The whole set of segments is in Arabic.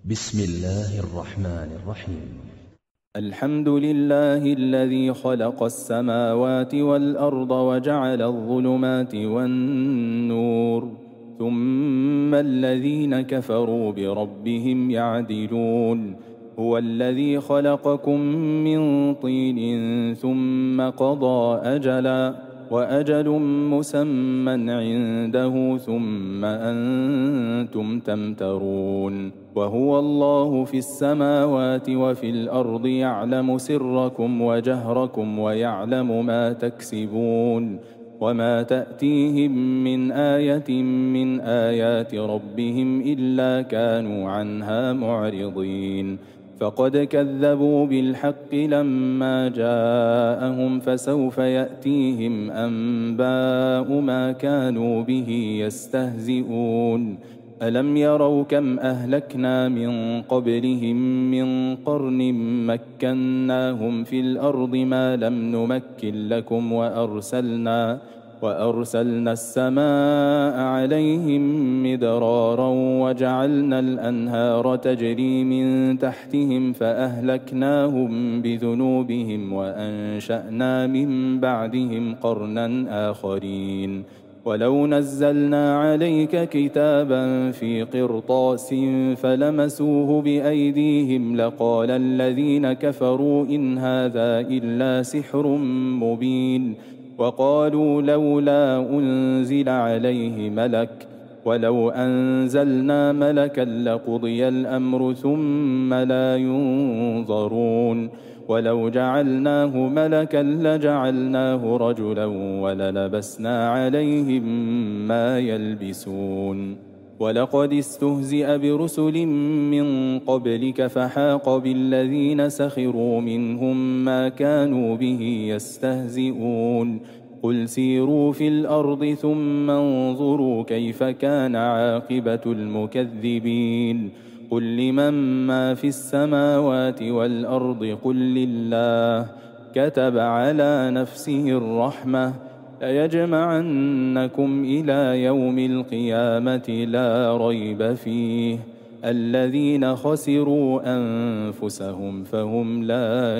بسم الله الرحمن الرحيم. الحمد لله الذي خلق السماوات والأرض وجعل الظلمات والنور، ثم الذين كفروا بربهم يعدلون. هو الذي خلقكم من طين ثم قضى أجلا، وأجل مسمى عنده، ثم أنتم تمترون. وهو الله في السماوات وفي الأرض، يعلم سركم وجهركم ويعلم ما تكسبون. وما تأتيهم من آية من آيات ربهم إلا كانوا عنها معرضين. فقد كذبوا بالحق لما جاءهم، فسوف يأتيهم أنباء ما كانوا به يستهزئون. ألم يروا كم أهلكنا من قبلهم من قرن مكناهم في الأرض ما لم نمكن لكم، وأرسلنا السماء عليهم مدرارا، وجعلنا الأنهار تجري من تحتهم فأهلكناهم بذنوبهم، وأنشأنا من بعدهم قرنا آخرين. ولو نزلنا عليك كتابا في قرطاس فلمسوه بأيديهم لقال الذين كفروا إن هذا إلا سحر مبين. وقالوا لولا أنزل عليه ملك، ولو أنزلنا ملكا لقضي الأمر ثم لا ينظرون. ولو جعلناه ملكا لجعلناه رجلا وللبسنا عليهم ما يلبسون. ولقد استهزئ برسل من قبلك فحاق بالذين سخروا منهم ما كانوا به يستهزئون. قل سيروا في الأرض ثم انظروا كيف كان عاقبة المكذبين. قل لمن ما في السماوات والأرض قل لله. كتب على نفسه الرحمة ليجمعنكم إلى يوم القيامة لا ريب فيه. الذين خسروا أنفسهم فهم لا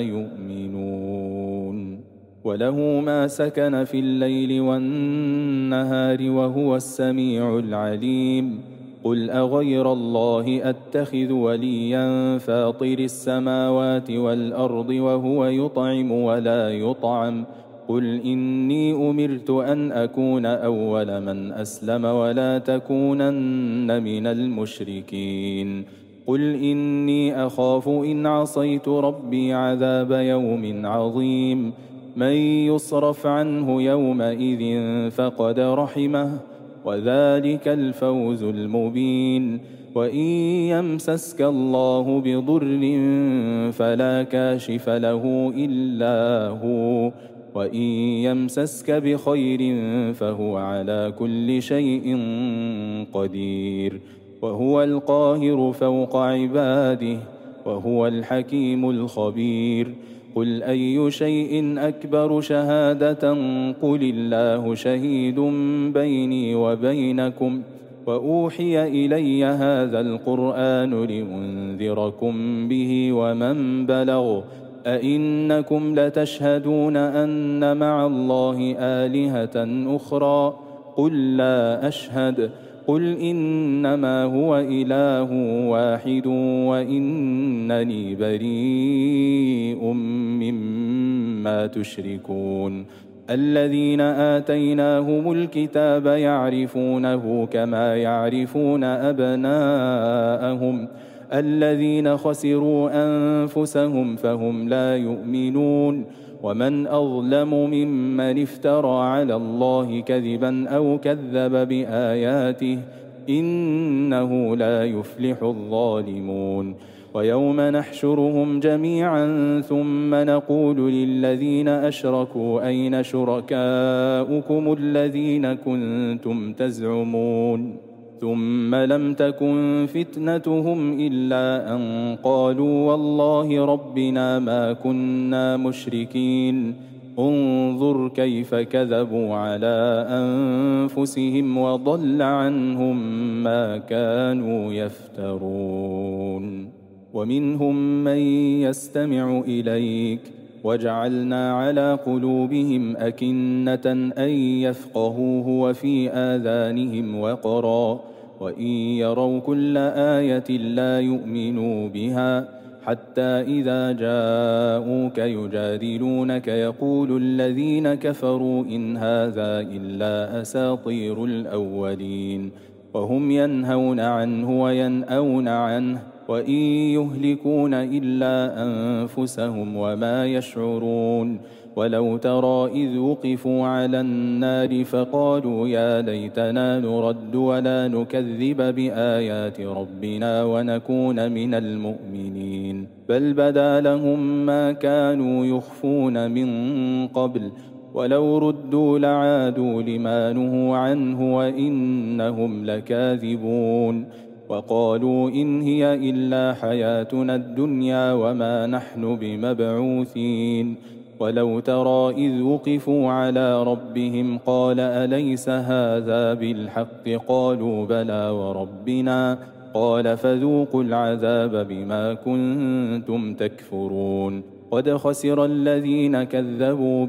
يؤمنون. وله ما سكن في الليل والنهار وهو السميع العليم. قل أغير الله أتخذ وليا فاطر السماوات والأرض وهو يطعم ولا يطعم. قل إني أمرت أن أكون أول من أسلم ولا تكونن من المشركين. قل إني أخاف إن عصيت ربي عذاب يوم عظيم. من يصرف عنه يومئذ فقد رحمه، وذلك الفوز المبين. وإن يمسسك الله بضر فلا كاشف له إلا هو، وإن يمسسك بخير فهو على كل شيء قدير. وهو القاهر فوق عباده، وهو الحكيم الخبير. قل أي شيء أكبر شهادة قل الله شهيد بيني وبينكم. وأوحي إلي هذا القرآن لأنذركم به ومن بلغ. أئنكم لتشهدون أن مع الله آلهة أخرى؟ قل لا أشهد. قل إنما هو إله واحد وإنني بريء مما تشركون. الذين آتيناهم الكتاب يعرفونه كما يعرفون أبناءهم. الذين خسروا أنفسهم فهم لا يؤمنون. ومن أظلم ممن افترى على الله كذبا أو كذب بآياته، إنه لا يفلح الظالمون. ويوم نحشرهم جميعا ثم نقول للذين أشركوا أين شركاؤكم الذين كنتم تزعمون. ثم لم تكن فتنتهم إلا أن قالوا والله ربنا ما كنا مشركين. انظر كيف كذبوا على أنفسهم وضل عنهم ما كانوا يفترون. ومنهم من يستمع إليك وجعلنا على قلوبهم أكنة أن يفقهوه وفي آذانهم وقرا وإن يروا كل آية لا يؤمنوا بها حتى إذا جاءوك يجادلونك يقول الذين كفروا إن هذا إلا أساطير الأولين وهم ينهون عنه وينأون عنه وإن يهلكون إلا أنفسهم وما يشعرون ولو ترى إذ وقفوا على النار فقالوا يا ليتنا نرد ولا نكذب بآيات ربنا ونكون من المؤمنين بل بدا لهم ما كانوا يخفون من قبل ولو ردوا لعادوا لما نهوا عنه وإنهم لكاذبون وقالوا إن هي إلا حياتنا الدنيا وما نحن بمبعوثين ولو ترى إذ وقفوا على ربهم قال أليس هذا بالحق قالوا بلى وربنا قال فذوقوا العذاب بما كنتم تكفرون قد خسر الذين كذبوا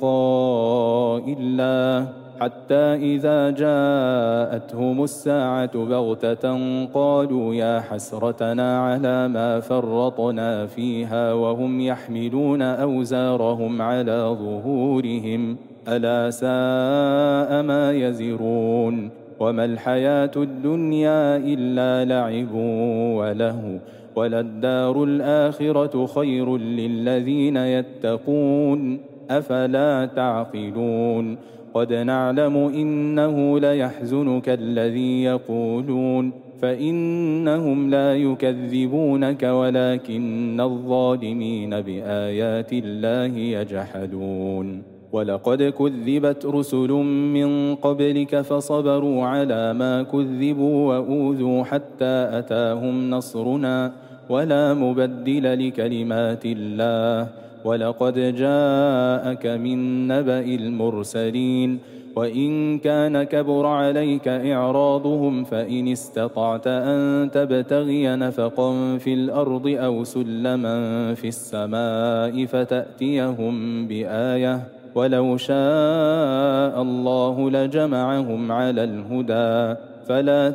بلقاء الله حتى إذا جاءتهم الساعة بغتة قالوا يا حسرتنا على ما فرطنا فيها وهم يحملون أوزارهم على ظهورهم ألا ساء ما يزرون وما الحياة الدنيا إلا لعب ولهو وللدار الآخرة خير للذين يتقون أفلا تعقلون قد نعلم إنه ليحزنك الذي يقولون فإنهم لا يكذبونك ولكن الظالمين بآيات الله يجحدون ولقد كذبت رسل من قبلك فصبروا على ما كذبوا وأوذوا حتى أتاهم نصرنا ولا مبدل لكلمات الله ولقد جاءك من نبأ المرسلين وإن كان كبر عليك إعراضهم فإن استطعت أن تبتغي نفقا في الأرض أو سلما في السماء فتأتيهم بآية ولو شاء الله لجمعهم على الهدى فلا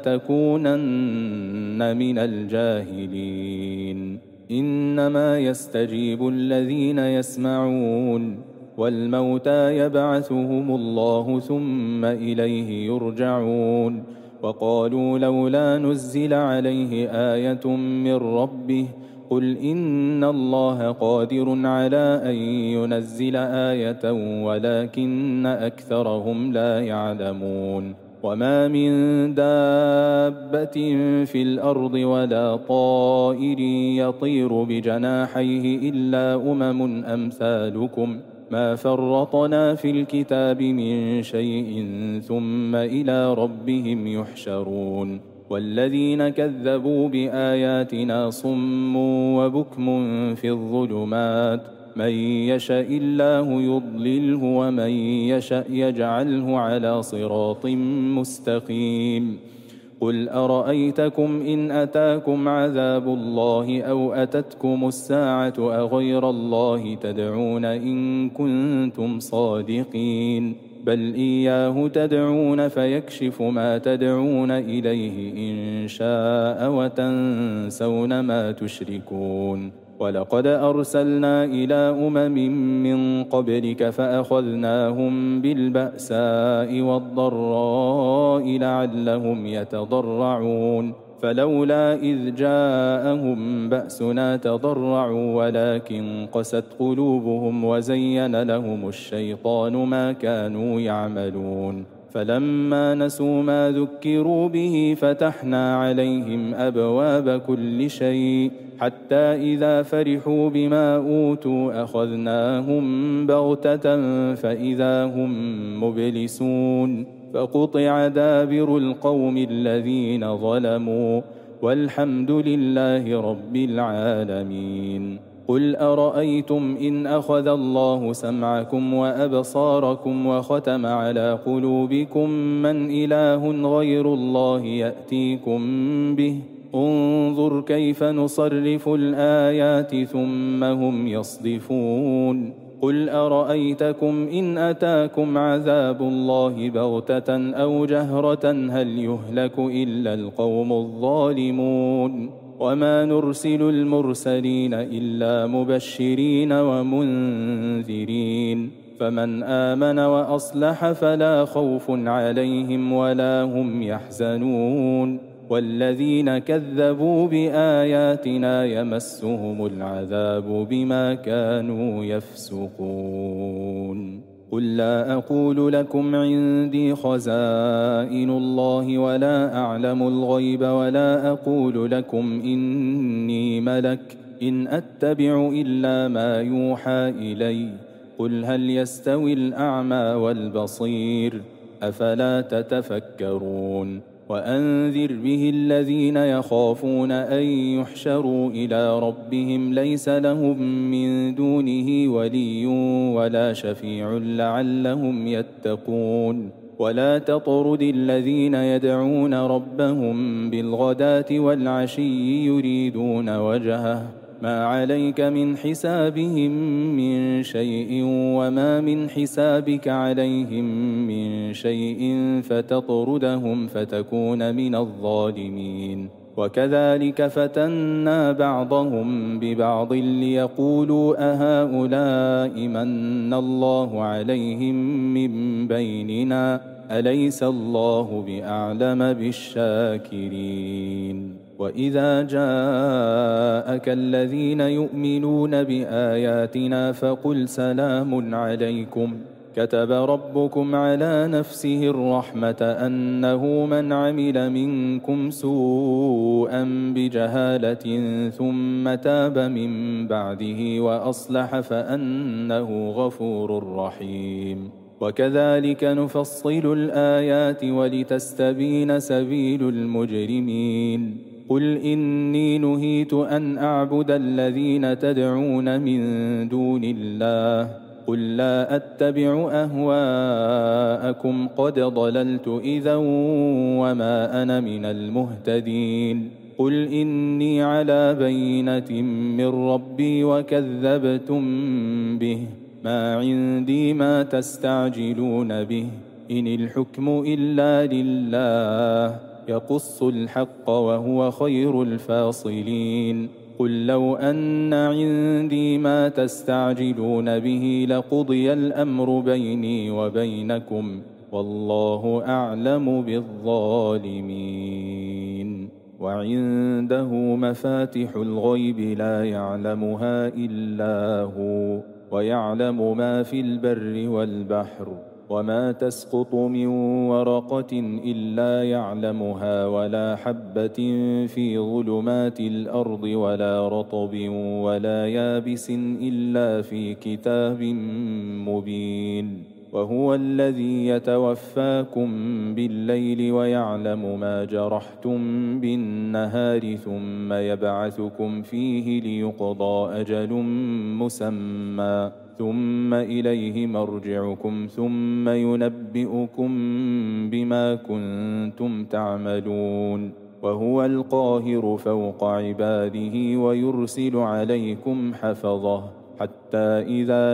تكونن من الجاهلين إنما يستجيب الذين يسمعون والموتى يبعثهم الله ثم إليه يرجعون وقالوا لولا نزل عليه آية من ربه قل إن الله قادر على أن ينزل آية ولكن أكثرهم لا يعلمون وما من دابة في الأرض ولا طائر يطير بجناحيه إلا أمم أمثالكم ما فرطنا في الكتاب من شيء ثم إلى ربهم يحشرون والذين كذبوا بآياتنا صم وبكم في الظلمات من يشاء الله يضلله ومن يشاء يجعله على صراط مستقيم قل أرأيتكم إن أتاكم عذاب الله أو أتتكم الساعة أغير الله تدعون إن كنتم صادقين بل إياه تدعون فيكشف ما تدعون إليه إن شاء وتنسون ما تشركون ولقد أرسلنا إلى أمم من قبلك فأخذناهم بالبأساء والضراء لعلهم يتضرعون فلولا إذ جاءهم بأسنا تضرعوا ولكن قست قلوبهم وزين لهم الشيطان ما كانوا يعملون فلما نسوا ما ذكروا به فتحنا عليهم أبواب كل شيء حتى إذا فرحوا بما أوتوا أخذناهم بغتة فإذا هم مبلسون فقطع دابر القوم الذين ظلموا والحمد لله رب العالمين قل أرأيتم إن أخذ الله سمعكم وأبصاركم وختم على قلوبكم من إله غير الله يأتيكم به انظر كيف نصرف الآيات ثم هم يصدفون قل أرأيتكم إن أتاكم عذاب الله بغتة أو جهرة هل يهلك إلا القوم الظالمون وما نرسل المرسلين إلا مبشرين ومنذرين فمن آمن وأصلح فلا خوف عليهم ولا هم يحزنون والذين كذبوا بآياتنا يمسهم العذاب بما كانوا يفسقون قل لا أقول لكم عندي خزائن الله ولا أعلم الغيب ولا أقول لكم إني ملك إن أتبع إلا ما يوحى إلي قل هل يستوي الأعمى والبصير أفلا تتفكرون وأنذر به الذين يخافون أن يحشروا إلى ربهم ليس لهم من دونه ولي ولا شفيع لعلهم يتقون ولا تطرد الذين يدعون ربهم بالغداة والعشي يريدون وجهه ما عليك من حسابهم من شيء وما من حسابك عليهم من شيء فتطردهم فتكون من الظالمين وكذلك فتنا بعضهم ببعض ليقولوا أهؤلاء من الله عليهم من بيننا أليس الله بأعلم بالشاكرين وإذا جاءك الذين يؤمنون بآياتنا فقل سلام عليكم كتب ربكم على نفسه الرحمة أنه من عمل منكم سوءا بجهالة ثم تاب من بعده وأصلح فأنه غفور رحيم وكذلك نفصل الآيات ولتستبين سبيل المجرمين قل إني نهيت أن أعبد الذين تدعون من دون الله قل لا أتبع أهواءكم قد ضللت إذا وما أنا من المهتدين قل إني على بينة من ربي وكذبتم به ما عندي ما تستعجلون به إن الحكم إلا لله يقص الحق وهو خير الفاصلين قل لو أن عندي ما تستعجلون به لقضي الأمر بيني وبينكم والله أعلم بالظالمين وعنده مفاتح الغيب لا يعلمها إلا هو ويعلم ما في البر والبحر وما تسقط من ورقة إلا يعلمها ولا حبة في ظلمات الأرض ولا رطب ولا يابس إلا في كتاب مبين وهو الذي يتوفاكم بالليل ويعلم ما جرحتم بالنهار ثم يبعثكم فيه ليقضى أجل مسمى ثم إليه مرجعكم ثم ينبئكم بما كنتم تعملون وهو القاهر فوق عباده ويرسل عليكم حفظه حتى إذا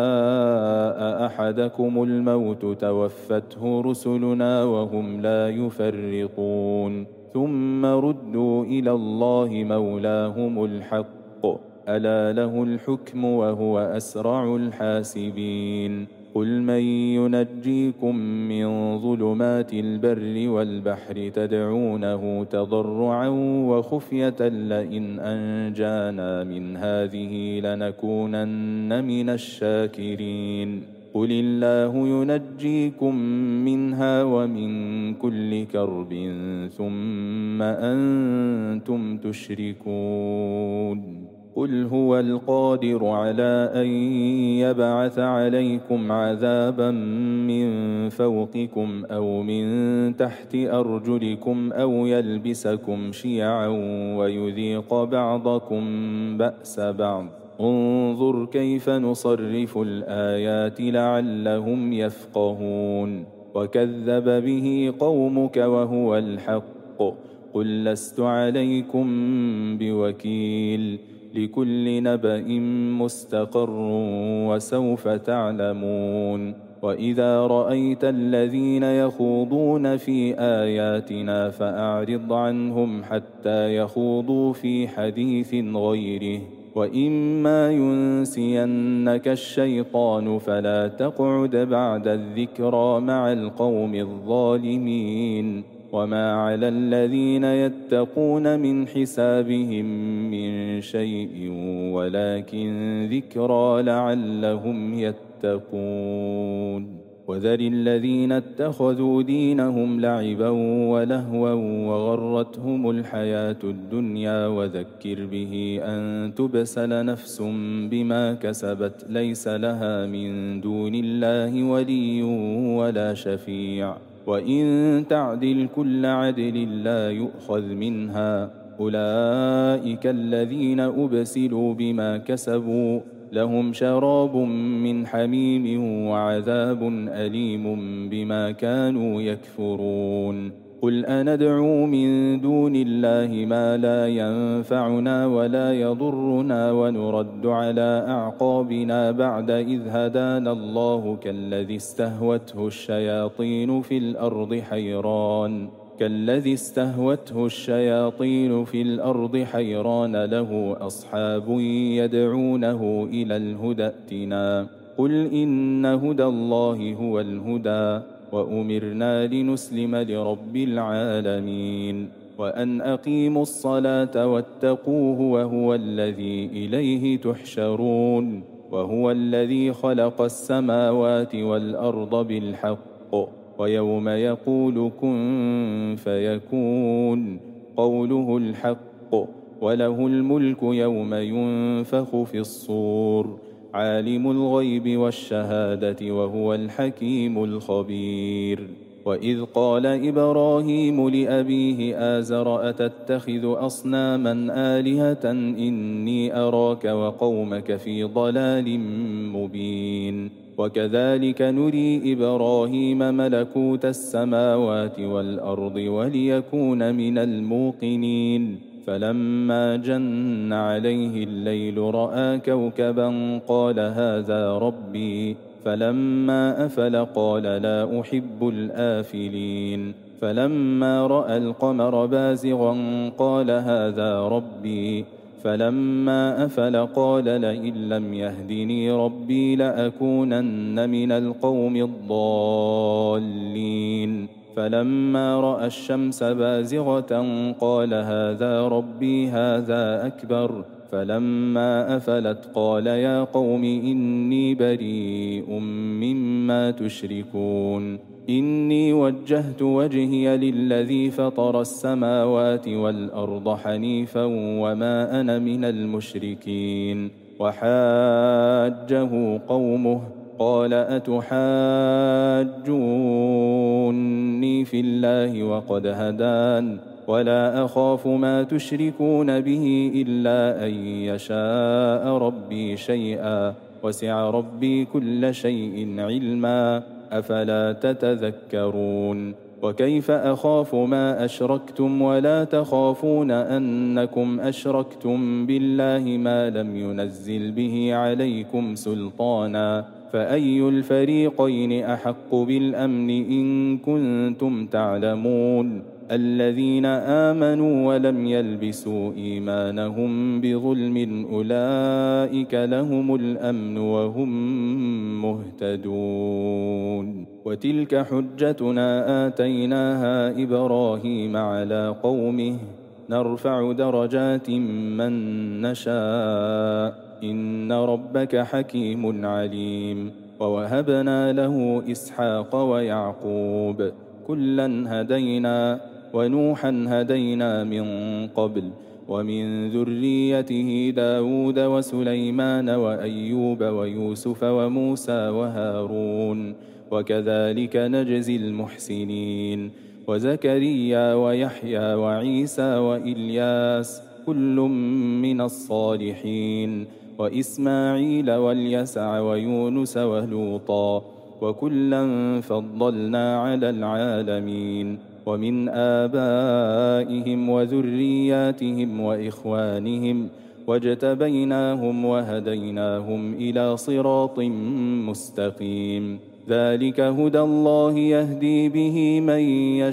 جاء أحدكم الموت توفته رسلنا وهم لا يفرطون ثم ردوا إلى الله مولاهم الحق ألا له الحكم وهو أسرع الحاسبين قل من ينجيكم من ظلمات البر والبحر تدعونه تضرعا وخفية لئن أنجانا من هذه لنكونن من الشاكرين قل الله ينجيكم منها ومن كل كرب ثم أنتم تشركون قل هو القادر على أن يبعث عليكم عذابا من فوقكم أو من تحت أرجلكم أو يلبسكم شيعا ويذيق بعضكم بأس بعض انظر كيف نصرف الآيات لعلهم يفقهون وكذب به قومك وهو الحق قل لست عليكم بوكيل لكل نبأ مستقر وسوف تعلمون وإذا رأيت الذين يخوضون في آياتنا فأعرض عنهم حتى يخوضوا في حديث غيره وإما ينسينك الشيطان فلا تقعد بعد الذكرى مع القوم الظالمين وما على الذين يتقون من حسابهم من شيء ولكن ذكرى لعلهم يتقون وذر الذين اتخذوا دينهم لعبا ولهوا وغرتهم الحياة الدنيا وذكر به أن تبسل نفس بما كسبت ليس لها من دون الله ولي ولا شفيع وإن تعدل كل عدل لا يؤخذ منها أولئك الذين أبسلوا بما كسبوا لهم شراب من حميم وعذاب أليم بما كانوا يكفرون قل أندعو من دون الله ما لا ينفعنا ولا يضرنا ونرد على أعقابنا بعد إذ هدانا الله كالذي استهوته الشياطين في الأرض حيران له أصحاب يدعونه إلى الهدى ائتنا قل إن هدى الله هو الهدى وأمرنا لنسلم لرب العالمين وأن أقيموا الصلاة واتقوه وهو الذي إليه تحشرون وهو الذي خلق السماوات والأرض بالحق ويوم يقول كن فيكون قوله الحق وله الملك يوم ينفخ في الصور عالم الغيب والشهادة وهو الحكيم الخبير وإذ قال إبراهيم لأبيه آزر أتتخذ أصناما آلهة إني أراك وقومك في ضلال مبين وكذلك نري إبراهيم ملكوت السماوات والأرض وليكون من الموقنين فلما جن عليه الليل رأى كوكبا قال هذا ربي فلما أفل قال لا أحب الآفلين فلما رأى القمر بازغا قال هذا ربي فلما أفل قال لئن لم يهدني ربي لأكونن من القوم الضالين فلما رأى الشمس بازغة قال هذا ربي هذا أكبر فلما أفلت قال يا قوم إني بريء مما تشركون إني وجهت وجهي للذي فطر السماوات والأرض حنيفا وما أنا من المشركين وحاجه قومه قال أتحاجوني في الله وقد هدان ولا أخاف ما تشركون به إلا أن يشاء ربي شيئا وسع ربي كل شيء علما أفلا تتذكرون وكيف أخاف ما أشركتم ولا تخافون أنكم أشركتم بالله ما لم ينزل به عليكم سلطانا فأي الفريقين أحق بالأمن إن كنتم تعلمون الذين آمنوا ولم يلبسوا إيمانهم بظلم أولئك لهم الأمن وهم مهتدون وتلك حجتنا آتيناها إبراهيم على قومه نرفع درجات من نشاء إن ربك حكيم عليم ووهبنا له إسحاق ويعقوب كلا هدينا ونوحا هدينا من قبل ومن ذريته داود وسليمان وأيوب ويوسف وموسى وهارون وكذلك نجزي المحسنين وزكريا ويحيى وعيسى وإلياس كل من الصالحين وإسماعيل واليسع ويونس ولوطا وكلا فضلنا على العالمين ومن آبائهم وذرياتهم وإخوانهم، واجتبيناهم وهديناهم إلى صراط مستقيم. ذلك هدى الله يهدي به من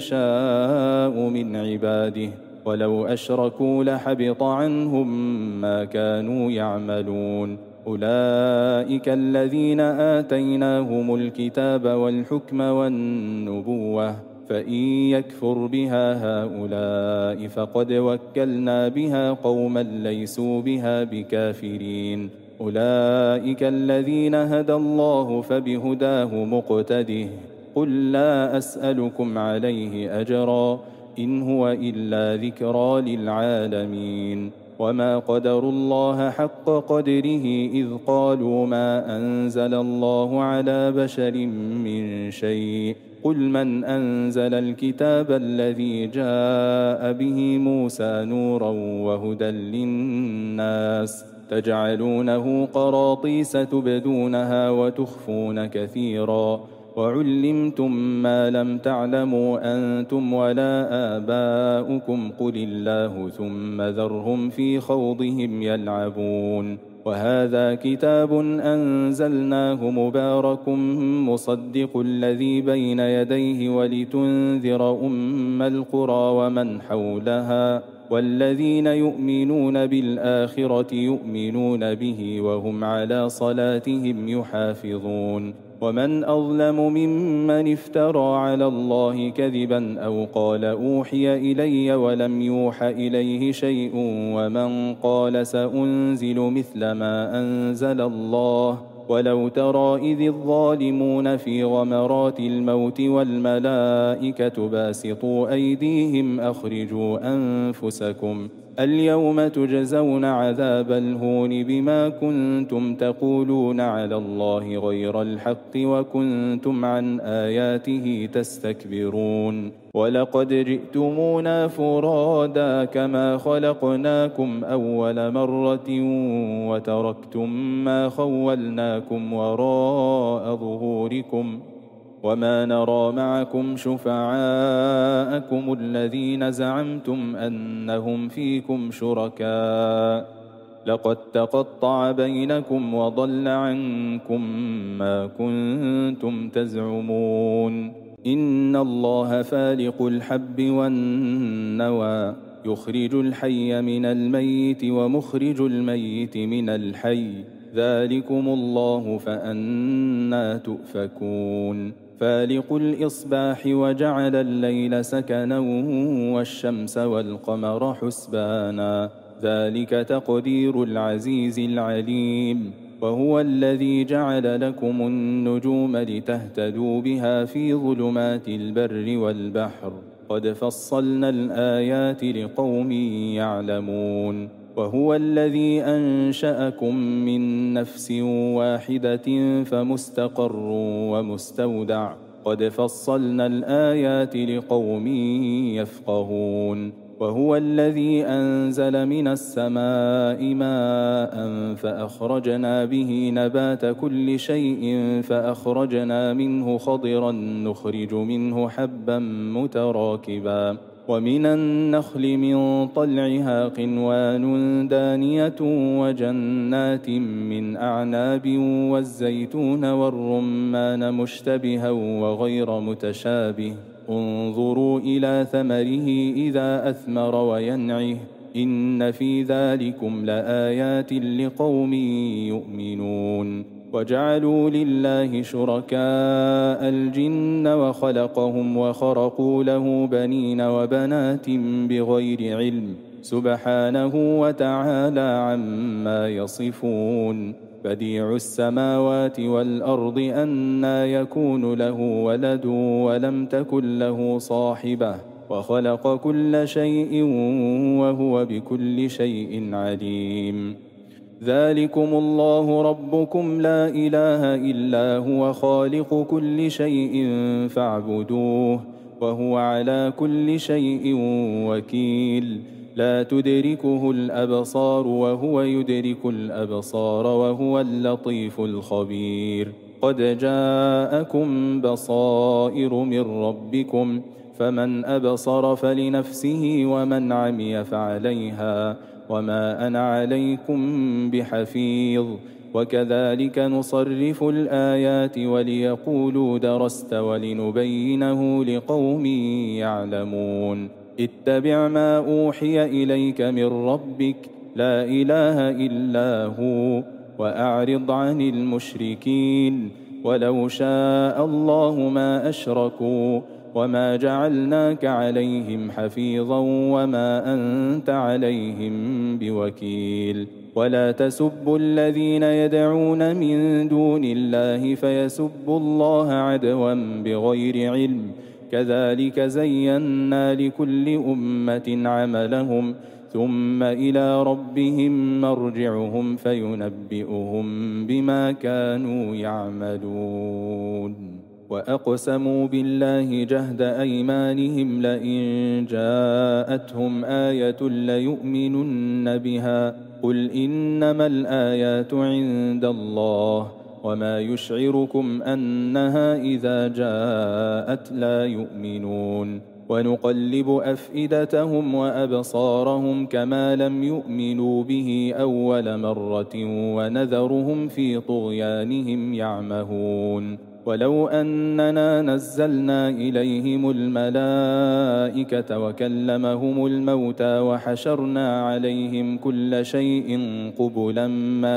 يشاء من عباده، ولو أشركوا لحبط عنهم ما كانوا يعملون. أولئك الذين آتيناهم الكتاب والحكم والنبوة، فإن يكفر بها هؤلاء فقد وكلنا بها قوما ليسوا بها بكافرين. أولئك الذين هدى الله فبهداه مقتده. قل لا أسألكم عليه أجرا، إن هو إلا ذكرى للعالمين. وما قدروا الله حق قدره إذ قالوا ما أنزل الله على بشر من شيء. قل من أنزل الكتاب الذي جاء به موسى نورا وهدى للناس، تجعلونه قراطيس تبدونها وتخفون كثيرا، وعلمتم ما لم تعلموا أنتم ولا آباؤكم، قل الله ثم ذرهم في خوضهم يلعبون. وهذا كتاب أنزلناه مبارك مصدق الذي بين يديه ولتنذر أم القرى ومن حولها، والذين يؤمنون بالآخرة يؤمنون به وهم على صلاتهم يحافظون. ومن أظلم ممن افترى على الله كذبا أو قال أوحي إلي ولم يوح إليه شيء، ومن قال سأنزل مثل ما أنزل الله. ولو ترى إذ الظالمون في غمرات الموت والملائكة باسطوا أيديهم أخرجوا أنفسكم اليوم تجزون عذاب الهون بما كنتم تقولون على الله غير الحق وكنتم عن آياته تستكبرون. ولقد جئتمونا فرادا كما خلقناكم أول مرة وتركتم ما خولناكم وراء ظهوركم، وما نرى معكم شفعاءكم الذين زعمتم أنهم فيكم شركاء، لقد تقطع بينكم وضل عنكم ما كنتم تزعمون. إن الله فالق الحب والنوى، يخرج الحي من الميت ومخرج الميت من الحي، ذلكم الله فأنى تؤفكون. فالق الإصباح وجعل الليل سكنا والشمس والقمر حسبانا، ذلك تقدير العزيز العليم. وهو الذي جعل لكم النجوم لتهتدوا بها في ظلمات البر والبحر، قد فصلنا الآيات لقوم يعلمون. وهو الذي أنشأكم من نفس واحدة فمستقر ومستودع، قد فصلنا الآيات لقوم يفقهون. وهو الذي أنزل من السماء ماء فأخرجنا به نبات كل شيء فأخرجنا منه خضرا نخرج منه حبا متراكبا، ومن النخل من طلعها قنوان دانية وجنات من أعناب والزيتون والرمان مشتبها وغير متشابه، انظروا إلى ثمره إذا أثمر وينعه، إن في ذلكم لآيات لقوم يؤمنون. وجعلوا لله شركاء الجن وخلقهم وخرقوا له بنين وبنات بغير علم، سبحانه وتعالى عما يصفون. بديع السماوات والأرض أنى يكون له ولد ولم تكن له صاحبة، وخلق كل شيء وهو بكل شيء عليم. ذلكم الله ربكم لا إله إلا هو خالق كل شيء فاعبدوه وهو على كل شيء وكيل. لا تدركه الأبصار وهو يدرك الأبصار وهو اللطيف الخبير. قد جاءكم بصائر من ربكم فمن أبصر فلنفسه ومن عمي فعليها وما أنا عليكم بحفيظ وكذلك نصرف الآيات وليقولوا درست ولنبينه لقوم يعلمون اتبع ما أوحي إليك من ربك لا إله إلا هو وأعرض عن المشركين ولو شاء الله ما أشركوا وما جعلناك عليهم حفيظا وما أنت عليهم بوكيل ولا تسبوا الذين يدعون من دون الله فيسبوا الله عدوا بغير علم كذلك زينا لكل أمة عملهم ثم إلى ربهم مرجعهم فينبئهم بما كانوا يعملون وأقسموا بالله جهد أيمانهم لئن جاءتهم آية ليؤمنن بها قل إنما الآيات عند الله وما يشعركم أنها إذا جاءت لا يؤمنون ونقلب أفئدتهم وأبصارهم كما لم يؤمنوا به أول مرة ونذرهم في طغيانهم يعمهون ولو أننا نزلنا إليهم الملائكة وكلمهم الموتى وحشرنا عليهم كل شيء قبلا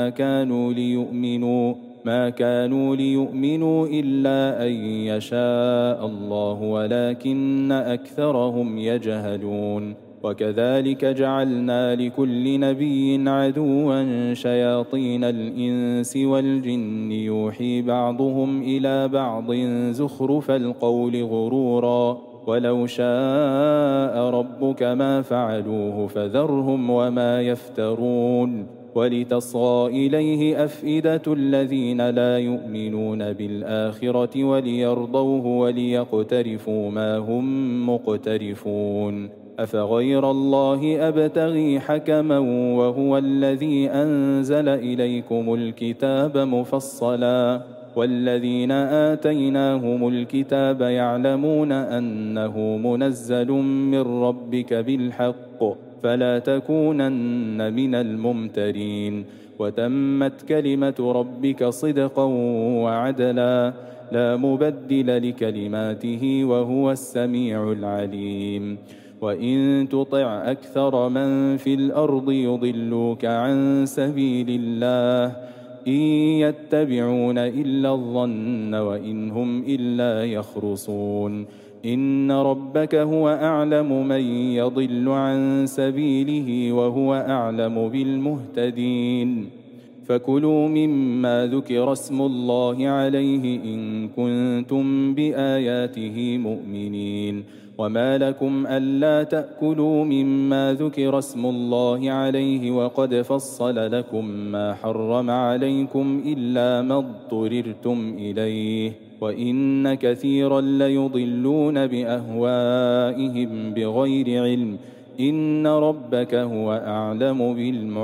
ما كانوا ليؤمنوا إلا أن يشاء الله ولكن أكثرهم يجهلون وكذلك جعلنا لكل نبي عدوا شياطين الإنس والجن يوحي بعضهم إلى بعض زخرف القول غرورا ولو شاء ربك ما فعلوه فذرهم وما يفترون ولتصغى إليه أفئدة الذين لا يؤمنون بالآخرة وليرضوه وليقترفوا ما هم مقترفون أفغير الله أبتغي حكما وهو الذي أنزل إليكم الكتاب مفصلا والذين آتيناهم الكتاب يعلمون أنه منزل من ربك بالحق فلا تكونن من الممترين وتمت كلمة ربك صدقا وعدلا لا مبدل لكلماته وهو السميع العليم وإن تطع أكثر من في الأرض يضلوك عن سبيل الله إن يتبعون إلا الظن وإن هم إلا يخرصون إن ربك هو أعلم من يضل عن سبيله وهو أعلم بالمهتدين فكلوا مما ذكر اسم الله عليه إن كنتم بآياته مؤمنين وما لكم ألا تأكلوا مما ذكر اسم الله عليه وقد فصل لكم ما حرم عليكم إلا ما اضطررتم إليه وإن كثيرا ليضلون بأهوائهم بغير علم إن ربك هو أعلم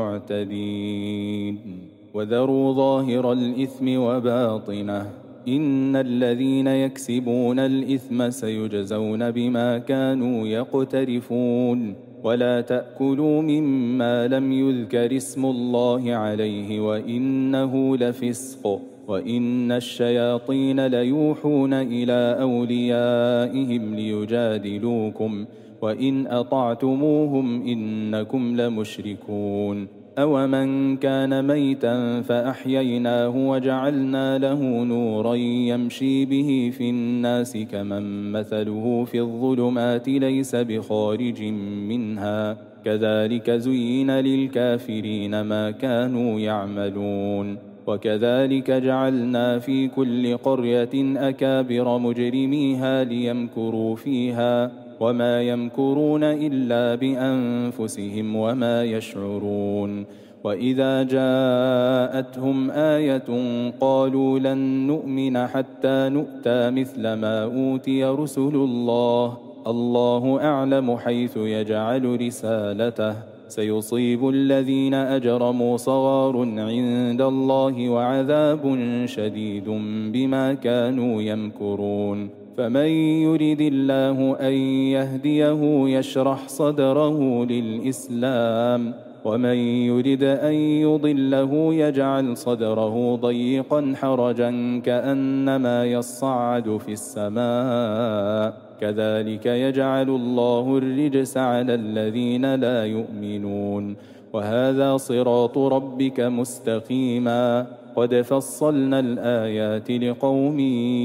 بالمعتدين وذروا ظاهر الإثم وباطنه إن الذين يكسبون الإثم سيجزون بما كانوا يقترفون ولا تأكلوا مما لم يذكر اسم الله عليه وإنه لفسق وإن الشياطين ليوحون إلى أوليائهم ليجادلوكم وإن أطعتموهم إنكم لمشركون أومن كان ميتا فأحييناه وجعلنا له نورا يمشي به في الناس كمن مثله في الظلمات ليس بخارج منها كذلك زين للكافرين ما كانوا يعملون وكذلك جعلنا في كل قرية أكابر مجرميها ليمكروا فيها وما يمكرون إلا بأنفسهم وما يشعرون وإذا جاءتهم آية قالوا لن نؤمن حتى نؤتى مثل ما أوتي رسل الله الله أعلم حيث يجعل رسالته سيصيب الذين أجرموا صغار عند الله وعذاب شديد بما كانوا يمكرون فمن يرد الله أن يهديه يشرح صدره للإسلام ومن يرد أن يضله يجعل صدره ضيقا حرجا كأنما يصعد في السماء كذلك يجعل الله الرجس على الذين لا يؤمنون وهذا صراط ربك مستقيما قد فصلنا الآيات لقوم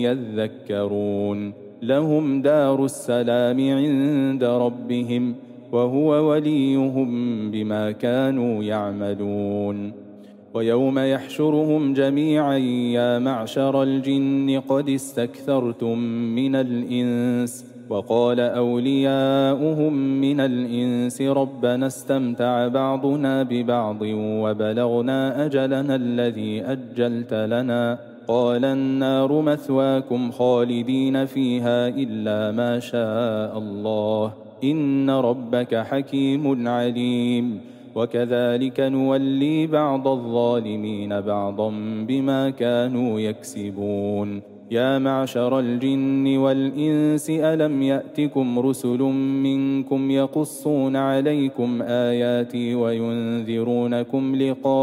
يذكرون لهم دار السلام عند ربهم وهو وليهم بما كانوا يعملون ويوم يحشرهم جميعا يا معشر الجن قد استكثرتم من الإنس وقال أولياؤهم من الإنس ربنا استمتع بعضنا ببعض وبلغنا أجلنا الذي أجلت لنا قال النار مثواكم خالدين فيها إلا ما شاء الله إن ربك حكيم عليم وكذلك نولي بعض الظالمين بعضا بما كانوا يكسبون يا معشر الجن والإنس ألم يأتكم رسل منكم يقصون عليكم آياتي وينذرونكم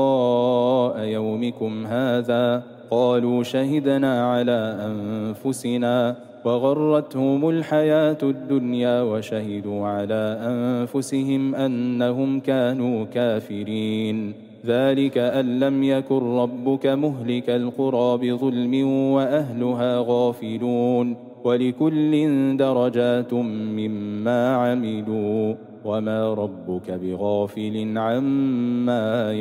لقاء يومكم هذا قالوا شهدنا على أنفسنا وغرتهم الحياة الدنيا وشهدوا على أنفسهم أنهم كانوا كافرين ذلك أن لم يكن ربك مهلك القرى بظلم وأهلها غافلون ولكل درجات مما عملوا وما ربك بغافل عما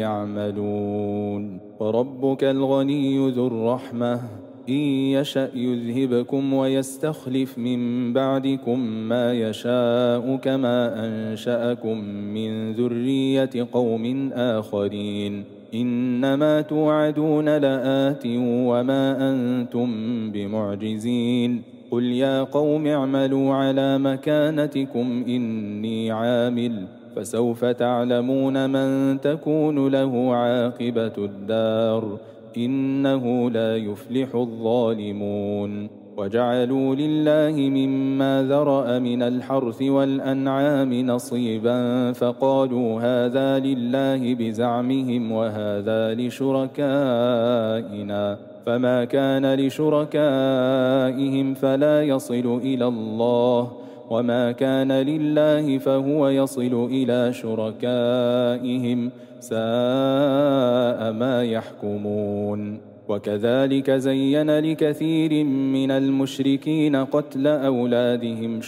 يعملون وربك الغني ذو الرحمة إن يشأ يذهبكم ويستخلف من بعدكم ما يشاء كما أنشأكم من ذرية قوم آخرين إنما توعدون لآت وما أنتم بمعجزين قل يا قوم اعملوا على مكانتكم إني عامل فسوف تعلمون من تكون له عاقبة الدار إنه لا يفلح الظالمون وجعلوا لله مما ذرأ من الحرث والأنعام نصيبا فقالوا هذا لله بزعمهم وهذا لشركائنا فما كان لشركائهم فلا يصل إلى الله وما كان لله فهو يصل إلى شركائهم ساء ما يحكمون وكذلك زين لكثير من المشركين قتل أولادهم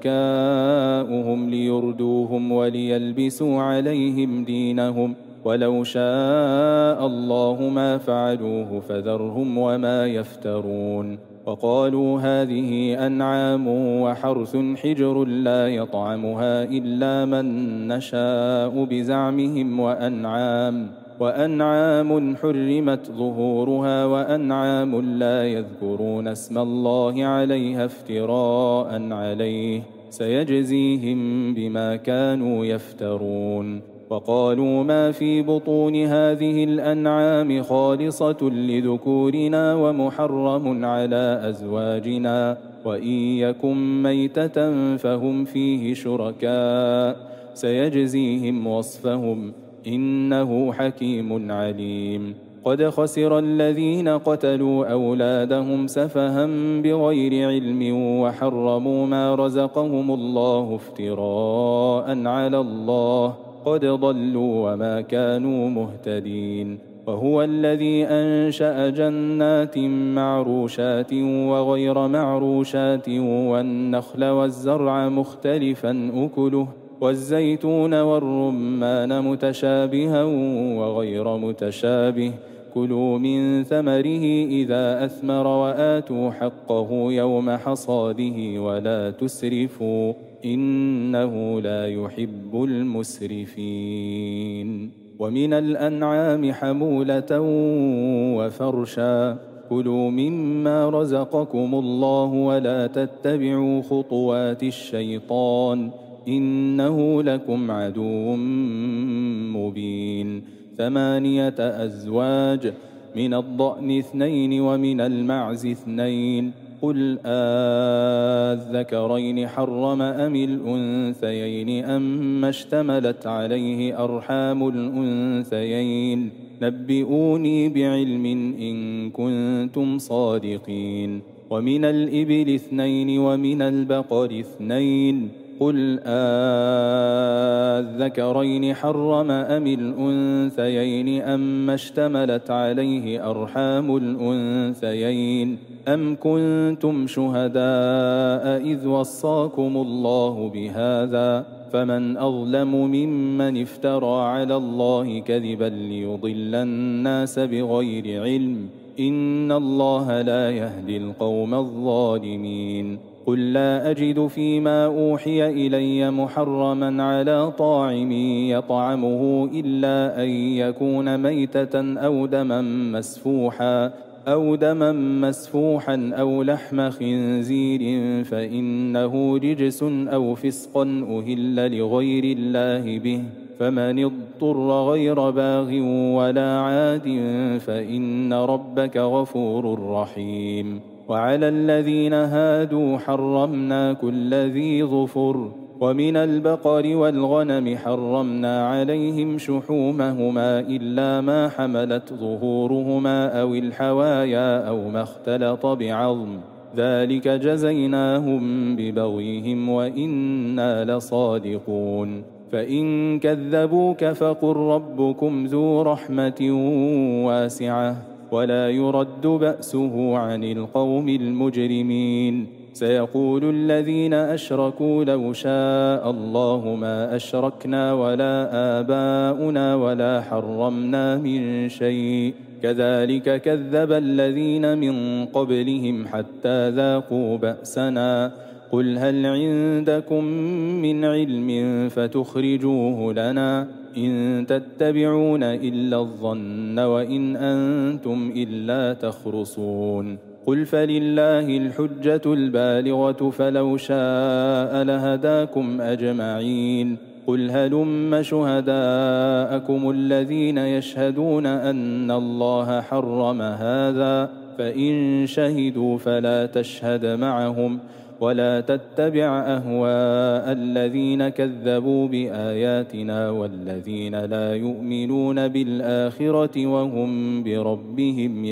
شركاؤهم ليردوهم وليلبسوا عليهم دينهم ولو شاء الله ما فعلوه فذرهم وما يفترون وقالوا هذه أنعام وحرث حجر لا يطعمها إلا من نشاء بزعمهم وأنعام حرمت ظهورها وأنعام لا يذكرون اسم الله عليها افتراء عليه سيجزيهم بما كانوا يفترون وقالوا ما في بطون هذه الأنعام خالصة لذكورنا ومحرم على أزواجنا وإن يكن ميتة فهم فيه شركاء سيجزيهم وصفهم إنه حكيم عليم قد خسر الذين قتلوا أولادهم سفها بغير علم وحرموا ما رزقهم الله افتراء على الله قد ضلوا وما كانوا مهتدين وهو الذي أنشأ جنات معروشات وغير معروشات والنخل والزرع مختلفا أكله والزيتون والرمان متشابها وغير متشابه كلوا من ثمره إذا أثمر وآتوا حقه يوم حصاده ولا تسرفوا إنه لا يحب المسرفين ومن الأنعام حمولة وفرشا كلوا مما رزقكم الله ولا تتبعوا خطوات الشيطان إنه لكم عدو مبين 8 أزواج من الضأن 2 ومن المعز 2 قل أذكرين حرم أم الأنثيين أم اشتملت عليه أرحام الأنثيين نبئوني بعلم إن كنتم صادقين ومن الإبل 2 ومن البقر 2 قل أذكرين حرم أم الأنثيين أم اشتملت عليه أرحام الأنثيين أم كنتم شهداء إذ وصاكم الله بهذا فمن أظلم ممن افترى على الله كذبا ليضل الناس بغير علم إن الله لا يهدي القوم الظالمين قل لا أجد فيما أوحي إلي محرما على طاعم يطعمه إلا أن يكون ميتة أو دما مسفوحا أو لحم خنزير فإنه رجس أو فسقا أهل لغير الله به فمن اضطر غير باغ ولا عاد فإن ربك غفور رحيم وعلى الذين هادوا حرمنا كل ذي ظفر ومن البقر والغنم حرمنا عليهم شحومهما إلا ما حملت ظهورهما أو الحوايا أو ما اختلط بعظم ذلك جزيناهم ببغيهم وإنا لصادقون فإن كذبوك فقل ربكم ذو رحمة واسعة ولا يرد بأسه عن القوم المجرمين سيقول الذين أشركوا لو شاء الله ما أشركنا ولا آباؤنا ولا حرمنا من شيء كذلك كذب الذين من قبلهم حتى ذاقوا بأسنا قل هل عندكم من علم فتخرجوه لنا إن تتبعون إلا الظن وإن أنتم إلا تخرصون قل فلله الحجة البالغة فلو شاء لهداكم أجمعين قل هلم شهداءكم الذين يشهدون أن الله حرم هذا فإن شهدوا فلا تشهد معهم ولا تتبع أهواء الذين كذبوا بآياتنا والذين لا يؤمنون بالآخرة وهم بربهم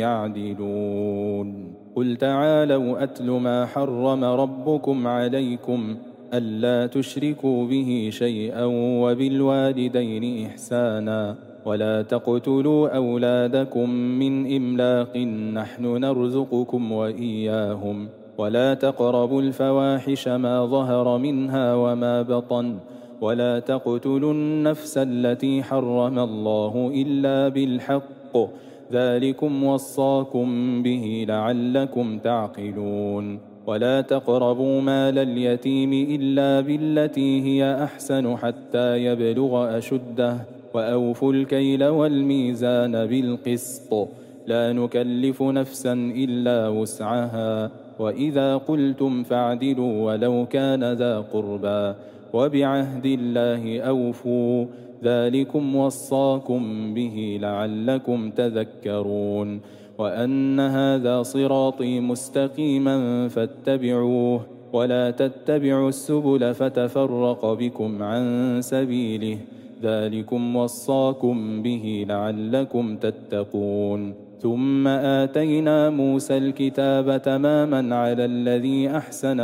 يعدلون قل تعالوا أتل ما حرم ربكم عليكم ألا تشركوا به شيئا وبالوالدين إحسانا ولا تقتلوا أولادكم من إملاق نحن نرزقكم وإياهم ولا تقربوا الفواحش ما ظهر منها وما بطن ولا تقتلوا النفس التي حرم الله إلا بالحق ذلكم وصاكم به لعلكم تعقلون ولا تقربوا مال اليتيم إلا بالتي هي أحسن حتى يبلغ أشده وأوفوا الكيل والميزان بالقسط لا نكلف نفسا إلا وسعها وإذا قلتم فاعدلوا ولو كان ذا قربى وبعهد الله أوفوا ذلكم وصاكم به لعلكم تذكرون وأن هذا صراطي مستقيما فاتبعوه ولا تتبعوا السبل فتفرق بكم عن سبيله ذلكم وصاكم به لعلكم تتقون ثم آتينا موسى الكتاب تماما على الذي أحسن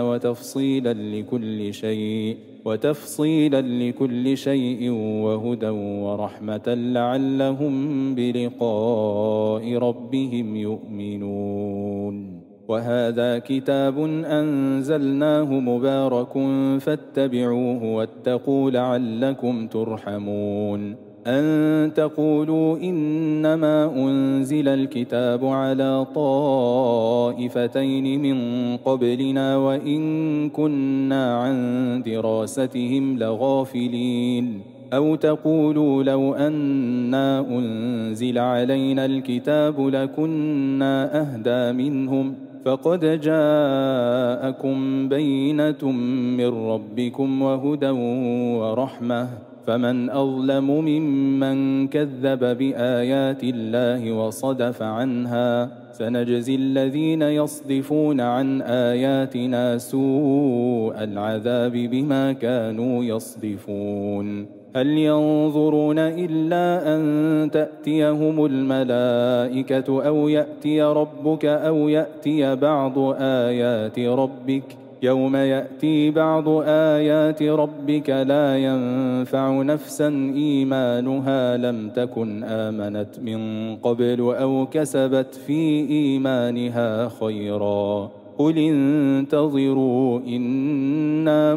وتفصيلا لكل شيء وهدى ورحمة لعلهم بلقاء ربهم يؤمنون وهذا كتاب أنزلناه مبارك فاتبعوه واتقوا لعلكم ترحمون أن تقولوا إنما أنزل الكتاب على طائفتين من قبلنا وإن كنا عن دراستهم لغافلين أو تقولوا لو أنا أنزل علينا الكتاب لكنا أهدى منهم فقد جاءكم بينة من ربكم وهدى ورحمة فمن أظلم ممن كذب بآيات الله وصدف عنها سنجزي الذين يصدفون عن آياتنا سوء العذاب بما كانوا يصدفون هل ينظرون إلا أن تأتيهم الملائكة أو يأتي ربك أو يأتي بعض آيات ربك يوم يأتي بعض آيات ربك لا ينفع نفسا إيمانها لم تكن آمنت من قبل أو كسبت في إيمانها خيرا قل انتظروا إنا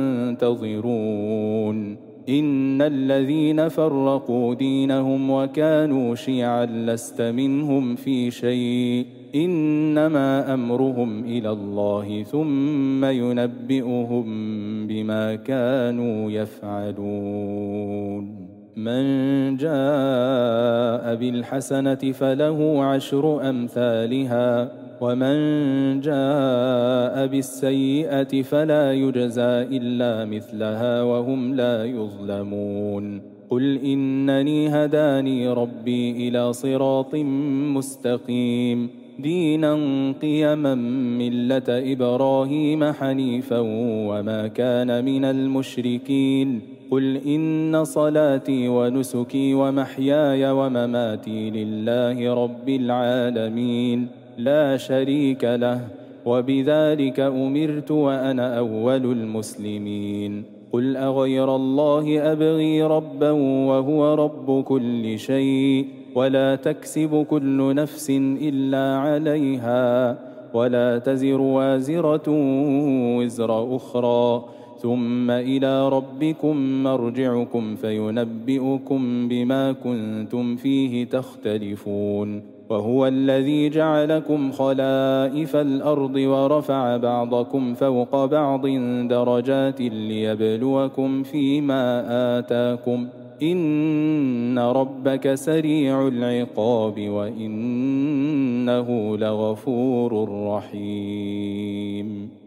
منتظرون إن الذين فرقوا دينهم وكانوا شيعا لست منهم في شيء إنما أمرهم إلى الله ثم ينبئهم بما كانوا يفعلون من جاء بالحسنة فله 10 أمثالها ومن جاء بالسيئة فلا يجزى إلا مثلها وهم لا يظلمون قل إنني هداني ربي إلى صراط مستقيم دينا قيما ملة إبراهيم حنيفا وما كان من المشركين قل إن صلاتي ونسكي ومحياي ومماتي لله رب العالمين لا شريك له وبذلك أمرت وأنا أول المسلمين قل أغير الله أبغي ربا وهو رب كل شيء ولا تكسب كل نفس إلا عليها ولا تزر وازرة وزر أخرى ثم إلى ربكم مرجعكم فينبئكم بما كنتم فيه تختلفون وهو الذي جعلكم خلائف الأرض ورفع بعضكم فوق بعض درجات ليبلوكم فيما آتاكم إن ربك سريع العقاب وإنه لغفور رحيم